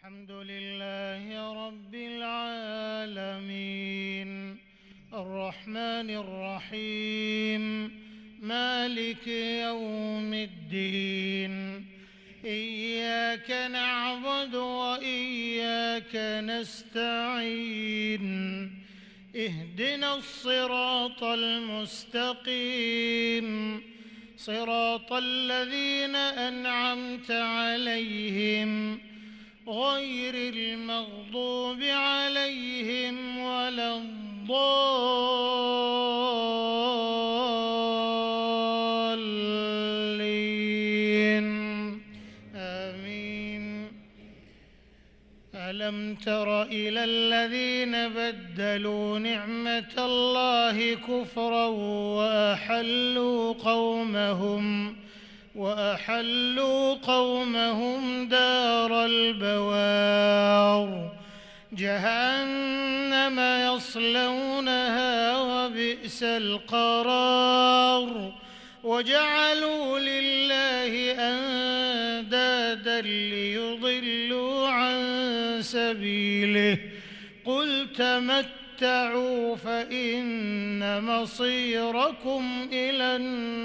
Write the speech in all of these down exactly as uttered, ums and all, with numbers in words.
الحمد لله رب العالمين الرحمن الرحيم مالك يوم الدين إياك نعبد وإياك نستعين اهدنا الصراط المستقيم صراط الذين أنعمت عليهم غير المغضوب عليهم ولا الضالين آمين. ألم تر إلى الذين بدلوا نعمة الله كفرا وأحلوا قومهم وأحلوا قومهم دار البوار جهنم يصلونها وبئس القرار وجعلوا لله أندادا ليضلوا عن سبيله قل تمتعوا فإن مصيركم إلى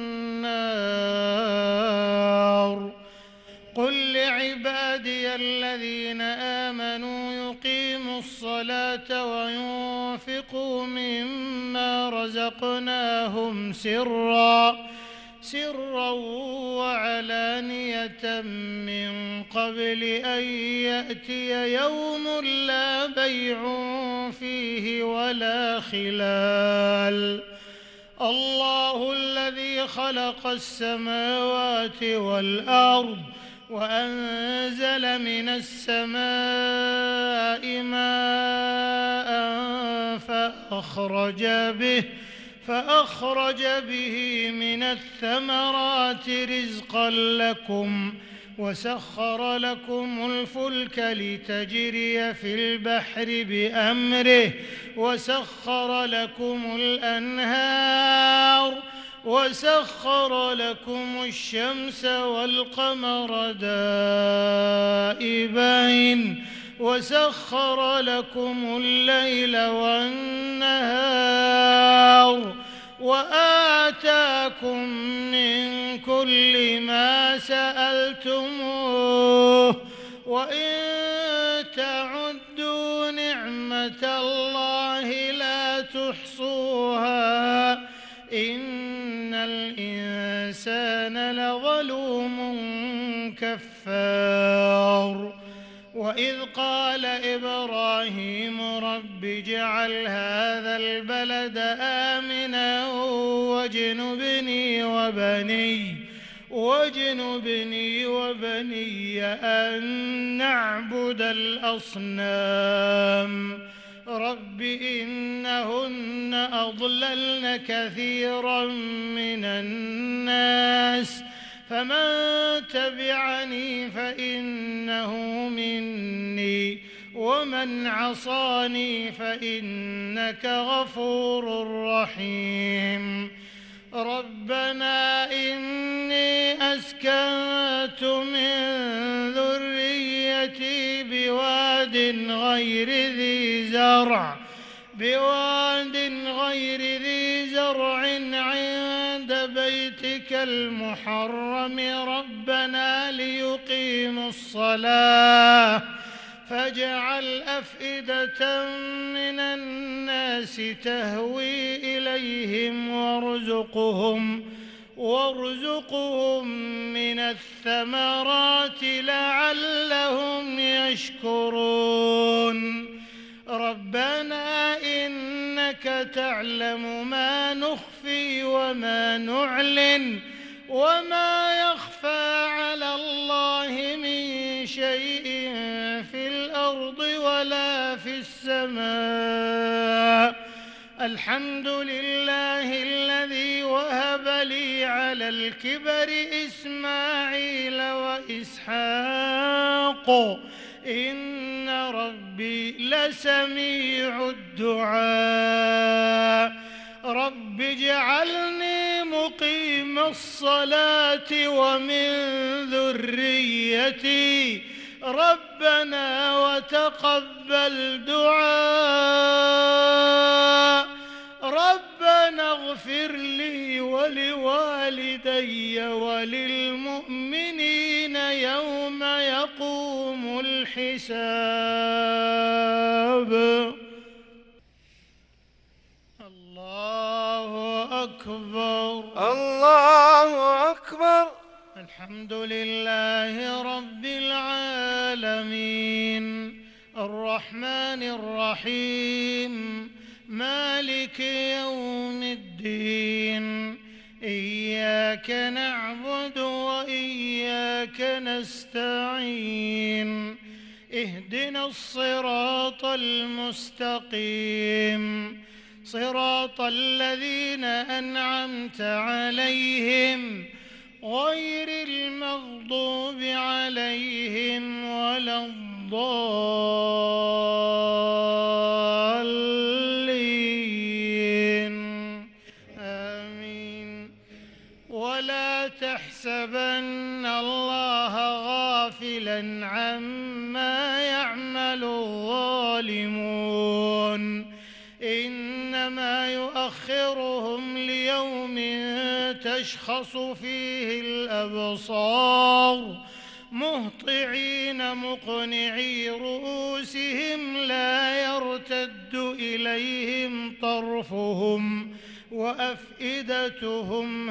النار قل لعبادي الذين آمنوا يقيموا الصلاة وينفقوا مما رزقناهم سرا سرا وعلانية من قبل أن يأتي يوم لا بيع فيه ولا خلال الله الذي خلق السماوات والأرض وأنزل من السماء ماء فأخرج به فأخرج به من الثمرات رزقا لكم وسخر لكم الفلك لتجري في البحر بأمره وسخر لكم الأنهار وسخر لكم الشمس والقمر دائبين وسخر لكم الليل والنهار وآتاكم من كل ما سألتموه وإن تعدوا نعمة الله لا تحصوها إن الإنسان لظلوم كفار وإذ قال إبراهيم رب اجعل هذا البلد آمنا واجنبني وبني واجنبني وبني أن نعبد الأصنام رب إنهن أضللن كثيرا من الناس فمن تبعني فإنه مني ومن عصاني فإنك غفور رحيم ربنا إني أسكنت من ذريتي بواد غير ذي زرع بواد غير ذي زرع عند بيتك المحرم ربنا ليقيموا الصلاة فاجعل أفئدة من الناس تهوي إليهم وارزقهم وارزقهم من الثمرات لعلهم يشكرون ربنا إنك تعلم ما نخفي وما نعلن وما يخفى على الله من شيء في الأرض ولا في السماء الحمد لله الذي وهب لي على الكبر إسماعيل وإسحاق إن ربي لسميع الدعاء رب اجعلني مقيم الصلاة ومن ذريتي ربنا وتقبل دعاء ربنا اغفر لي ولوالدي وللمؤمنين يوم يقوم الحساب. الله أكبر الله أكبر. الحمد لله رب العالمين الرحمن الرحيم مالك يوم الدين إياك نعبد وإياك نستعين اهدنا الصراط المستقيم صراط الذين أنعمت عليهم غير المغضوب عليهم ولا الضالين آمين. ولا تحسبن الله غافلا عما يعمل الظالمون إنما يؤخرهم ليوم تشخص فيه الأبصار مهطعين مقنعي رؤوسهم لا يرتد إليهم طرفهم وأفئدتهم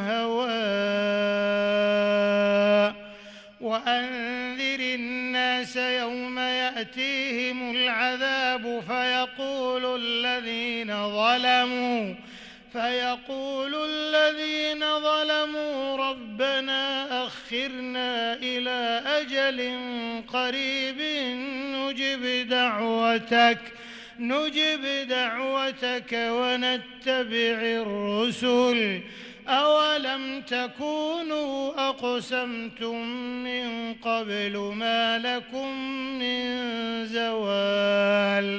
هواء. وأنذر الناس يوم يأتيهم العذاب فيقول الذين ظلموا فيقول الذين ظلموا ربنا أخرنا إلى أجل قريب نجب دعوتك نجب دعوتك ونتبع الرسل أولم تكونوا أقسمتم من قبل ما لكم من زوال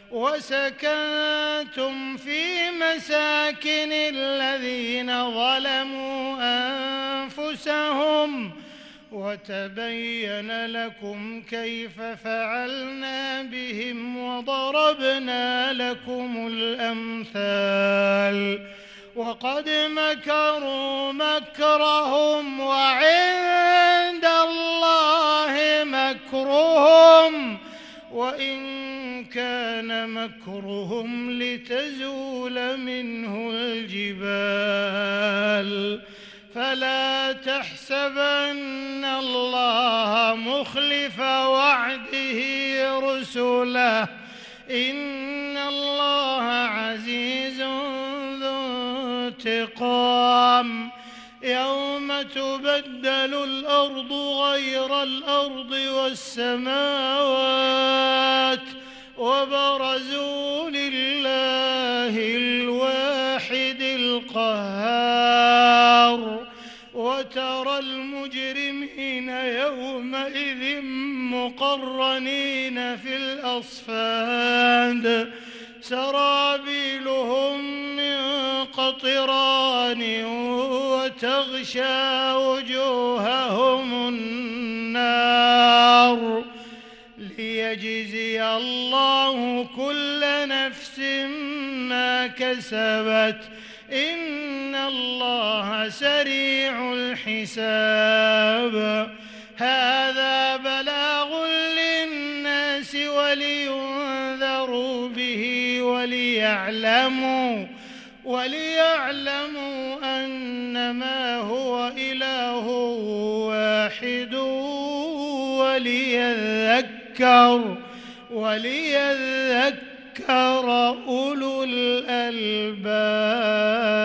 وسكنتم في مساكن الذين ظلموا أنفسهم وتبين لكم كيف فعلنا بهم وضربنا لكم الأمثال. وقد مكروا مكرهم وعند الله مكرهم وإن كان مكرهم لتزول منه الجبال. فلا تحسبن الله مخلف وعده رسله إن الله عزيز ذو انتقام. يوم تبدل الأرض غير الأرض والسماوات وبرزوا لله الواحد القهار. وترى المجرمين يومئذ مقرنين في الأصفاد سرابيلهم من قطران وتغشى وجوههم النار. ليجزي الله كل نفس ما كسبت إن الله سريع الحساب. هذا بلاغ للناس ولينذروا به وليعلموا وليعلموا أنما هو إله واحد وليذكر وليذكر أولو الألباب.